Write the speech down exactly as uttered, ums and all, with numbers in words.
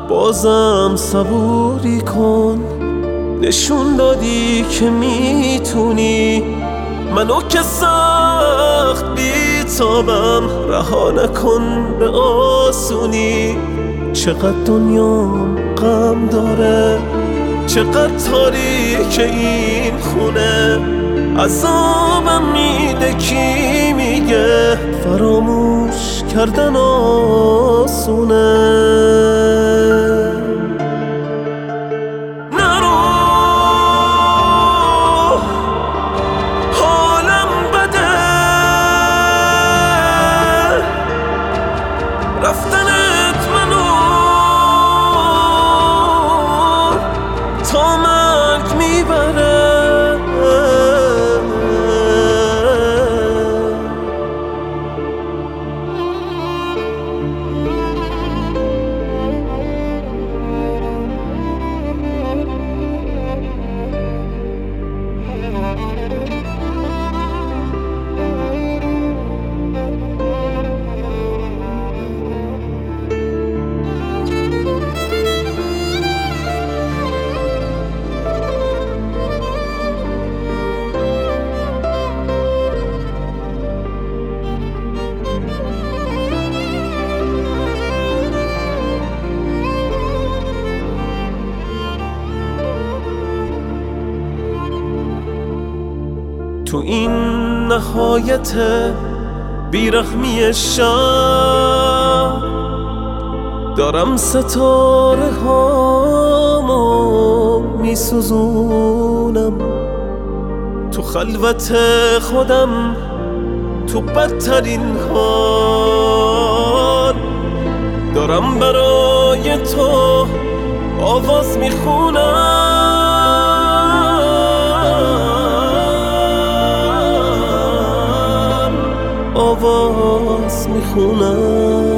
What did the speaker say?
بازم صبوری کن، نشون دادی که میتونی منو که سخت بیتابم رها نکن به آسونی. چقدر دنیام غم داره، چقدر تاریک این خونه، عذابم میده کی میگه فراموش کردن آسونه. رفتنت منو تا مرگ میبره. تو این نهایت بیرحمی شب دارم ستاره هامو میسوزونم، تو خلوت خودم تو بدترین حال دارم برای تو آواز میخونم. آواز میخونم.